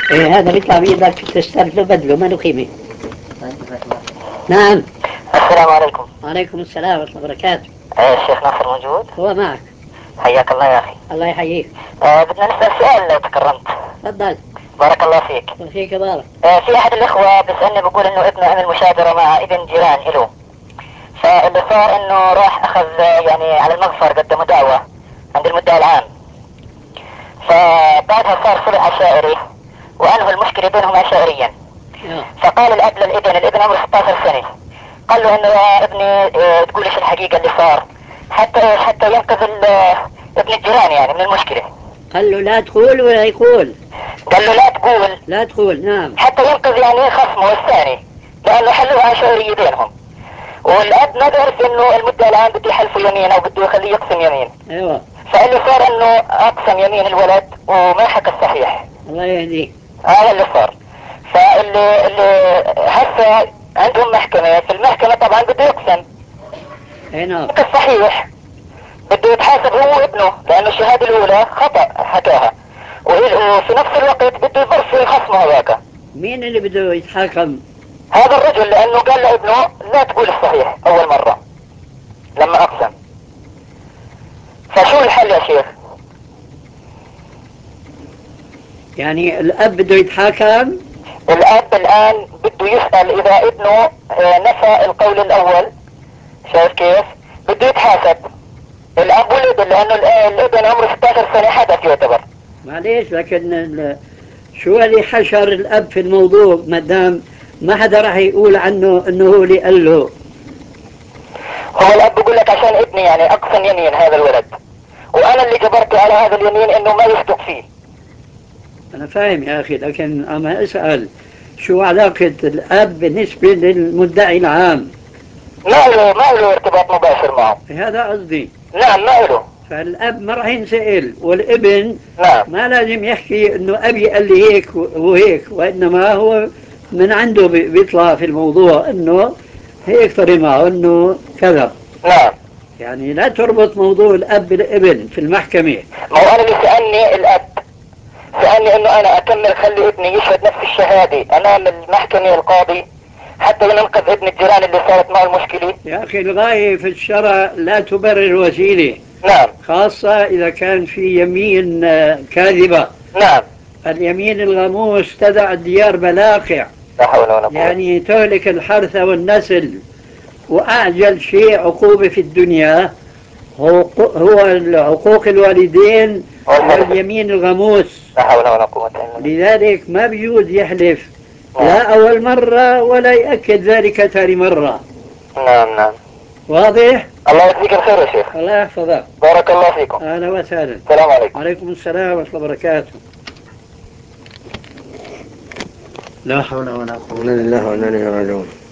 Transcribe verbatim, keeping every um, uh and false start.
إيه هذا بيطلع بإيدك تستلف له بدله ما له قيمة. نعم. السلام عليكم. وعليكم السلام ورحمة الله وبركاته. آه الشيخ ناصر موجود؟ هو معك. حياك الله يا أخي. الله يحييك. آه بدنا نسأل سؤال لو تكرمت. تفضل. بارك الله فيك. وفيك بارك. آه في أحد الإخوة بيسألني بيقول إنه ابنه عمل مشاجرة مع ابن جيران إله، فاللي صار إنه راح أخذ آه، يعني على المغفر قدموا دعوة عند المدعي العام، فبعدها صار صلح عشائري وأنهوا المشكلة بينهم عشائريا. آه. فقال الأب للابن، الابن عمره ستة عشر سنة، قال له إنه يا ابني آه، تقول إيش الحقيقة اللي صار حتى حتى ينقذ ال- آه، ابن الجيران يعني من المشكلة. قال له لا تقول ولا يقول. قال له لا تقول لا تقول. نعم. حتى ينقذ يعني خصمه الثاني، لأنه حلوها عشائرية بينهم. والأب نظر في إنه المدعي العام بده يحلف يمين أو بده يخليه يقسم يمين، ايوه. فاللي صار إنه أقسم يمين الولد وما حكى الصحيح. الله يهديك. هذا اللي صار. فاللي اللي هسه عندهم محكمة، في المحكمة طبعا بده يقسم اي نعم. حكى الصحيح، بده يتحاسب هو وابنه لأنه الشهادة الأولى خطأ حكاها، وفي نفس الوقت بده يبرر خصمه هذاك. مين اللي بده يتحاكم؟ هذا الرجل لأنه قال لابنه لا تقول الصحيح أول مرة لما أقسم. فشو الحل يا شيخ؟ يعني الأب بده يتحاكم؟ الأب الآن بده يسأل إذا ابنه آه، نفى القول الأول، شايف كيف؟ بده يتحاسب الأب والابن، لأنه الابن عمره ستة عشر سنة حدث يعتبر. معليش، لكن ال- شو اللي حشر الأب في الموضوع ما دام ما حدا راح يقول عنه انه هو اللي قال له؟ هو الأب بيقول لك عشان ابني يعني أقسم يمين هذا الولد، وأنا اللي جبرته على هذا اليمين إنه ما يصدق فيه. أنا فاهم يا أخي، لكن أما أسأل شو علاقة الأب بالنسبة للمدعي العام؟ ما له ما له ارتباط مباشر معه. هذا قصدي. نعم ما له. فالأب ما راح ينسأل، والابن نعم ما لازم يحكي انه ابي قال لي هيك وهيك، وانما هو من عنده بي- بيطلع في الموضوع انه هيك طري معه انه كذا. نعم. يعني لا تربط موضوع الاب بالابن في المحكمة. ما هو أنا اللي سألني الأب، سألني إنه أنا أكمل خلي ابني يشهد نفس الشهادة أمام المحكمة القاضي حتى ننقذ ابن الجيران اللي صارت معه المشكلة. يا اخي الغاية في الشرع لا تبرر الوسيلة، نعم خاصة اذا كان في يمين آه، كاذبة. نعم. اليمين الغموس تدع الديار بلاقع، لا حول ولا قوة. يعني تهلك الحرث والنسل. وأعجل شيء عقوبة في الدنيا هو هو عقوق الوالدين والحلف. واليمين الغموس. لا حول ولا قوة إلا بالله. لذلك ما بيجوز يحلف نعم لا أول مرة ولا يأكد ذلك ثاني مرة. نعم نعم. واضح؟ الله يجزيك الخير يا شيخ. الله يحفظك. بارك الله فيكم. أهلا وسهلا. السلام عليكم. وعليكم السلام ورحمة الله وبركاته. لا حول ولا قوة إنا لله وإنا إليه راجعون.